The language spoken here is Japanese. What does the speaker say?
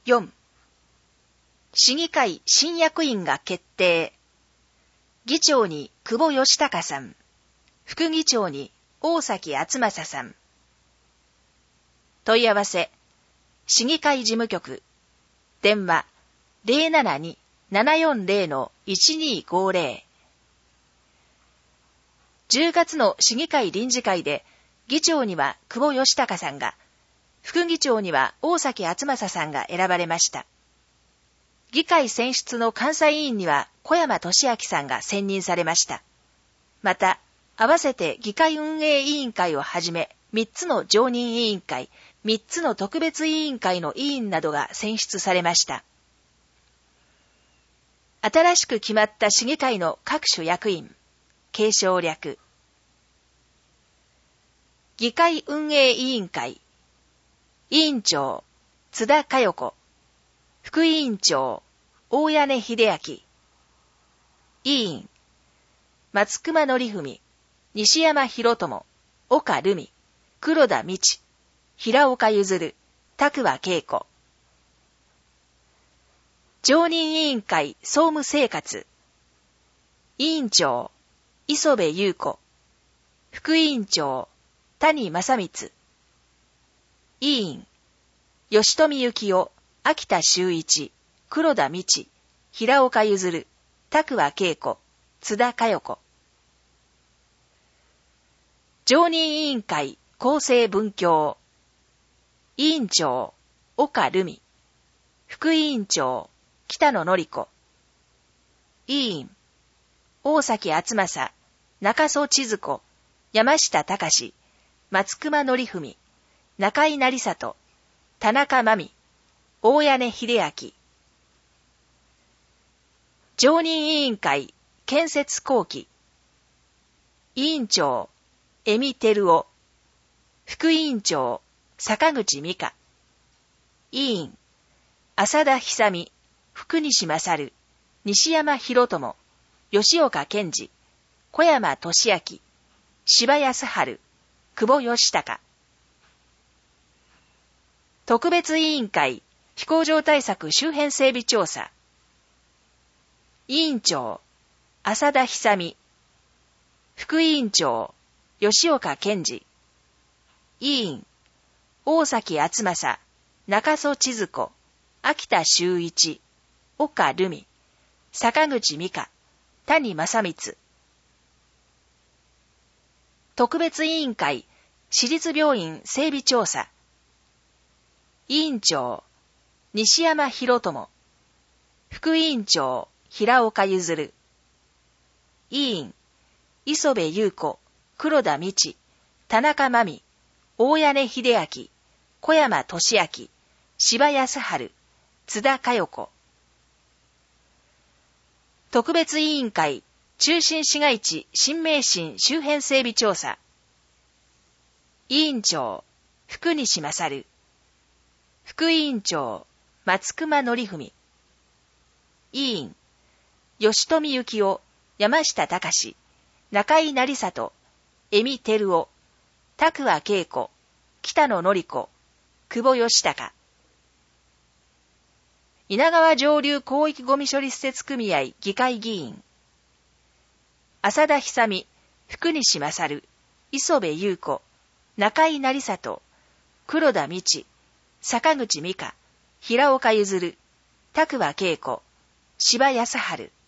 4. 市議会新役員が決定。議長に久保義孝さん、副議長に大崎敦正さん。問い合わせ、市議会事務局、電話 072-740-1250。10月の市議会臨時会で、議長には久保義孝さんが、副議長には大崎敦正さんが選ばれました。議会選出の監査委員には小山俊明さんが選任されました。また、合わせて議会運営委員会をはじめ、3つの常任委員会、3つの特別委員会の委員などが選出されました。新しく決まった市議会の各種役員、継承略。議会運営委員会、委員長、津田佳代子、副委員長、大屋根秀明、委員、松隈則文、西山博友、岡留美、黒田道、平岡譲、田桑恵子。常任委員会総務生活、委員長、磯部優子、副委員長、谷正光、委員、吉富幸夫、秋田修一、黒田道、平岡譲、田桑恵子、津田佳代子。常任委員会厚生文教、委員長、岡留美、副委員長、北野典子、委員、大崎敦正、中曽千鶴子、山下隆、松隈則文、中井成里、田中真美、大屋根秀明。常任委員会建設後期、委員長、江見照夫、副委員長、坂口美香、委員、浅田久美、福西勝、西山博友、吉岡健二、小山俊明、柴康春、久保義孝。特別委員会飛行場対策周辺整備調査、委員長、浅田久美、副委員長、吉岡健二、委員、大崎敦正、中曽千鶴子、秋田修一、岡留美、坂口美香、谷正光。特別委員会私立病院整備調査、委員長、西山博友、副委員長、平岡譲、委員、磯部優子、黒田道、田中真美、大屋根秀明、小山俊明、柴康春、津田佳代子。特別委員会中心市街地新名神周辺整備調査、委員長、福西勝、副委員長、松隈則文、委員、吉富幸夫、山下隆、中井成里、江見照夫、田桑恵子、北野典子、久保義孝。稲川上流広域ごみ処理施設組合議会議員、浅田久美、福西勝、磯部優子、中井成里、黒田道、坂口美香、平岡譲、田桑恵子、柴康春。